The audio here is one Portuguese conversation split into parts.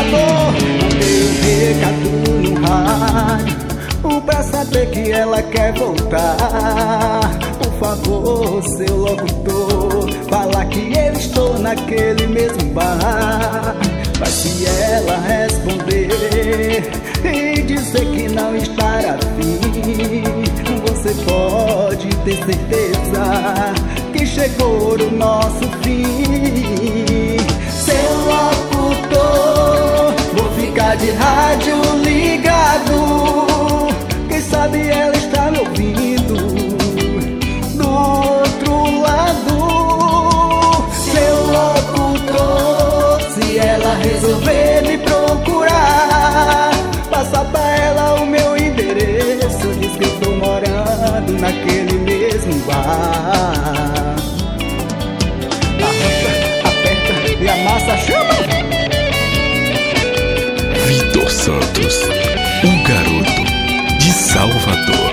Salvador. Mandei um recado no rádio pra saber que ela quer voltar. Por favor, seu locutor, fala que eu estou naquele mesmo bar. Mas se ela responder e dizer que não está afim, você pode ter certeza que chegou o nosso fim. Seu locutor, vou ficar de rádio ligado. Quem sabe ela está me ouvindo do outro lado. Seu locutor, se ela resolver me procurar, passa pra ela o meu endereço. Diz que eu tô morando naquele mesmo bar. Arranca, aperta e a massa chama. Vitor Santos, o garoto de Salvador.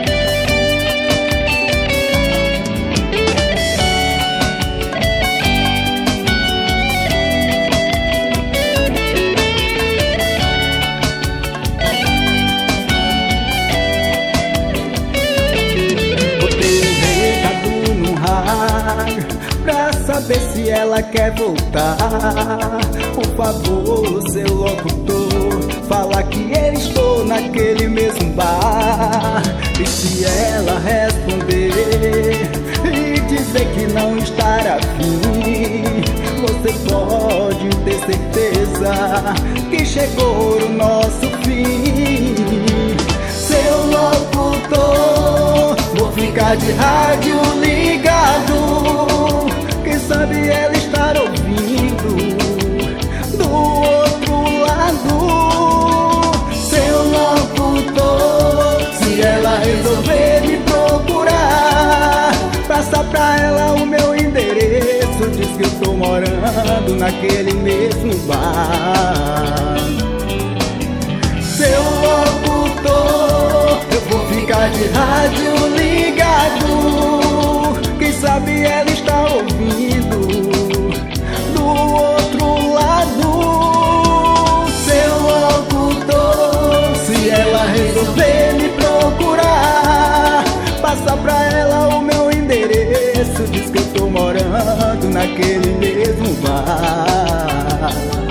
Pra saber se ela quer voltar. Por favor, seu locutor, fala que eu estou naquele mesmo bar. E se ela responder e dizer que não está afim, você pode ter certeza que chegou o nosso fim. Seu locutor, vou ficar de rádio ligado. Quem sabe ela estar ouvindo do outro lado. Seu locutor, se ela resolver me procurar, passa pra ela o meu endereço. Diz que eu tô morando naquele mesmo bar. Seu locutor, eu vou ficar de rádio ligado. Quem sabe ela está ouvindo do outro lado. Seu locutor, se ela resolver me procurar, passa pra ela o meu endereço. Diz que eu tô morando naquele mesmo bar.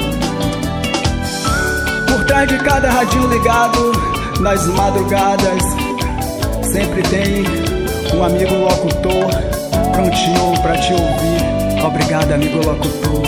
Por trás de cada radinho ligado, nas madrugadas, sempre tem um amigo locutor prontinho pra te ouvir. Obrigado, amigo locutor.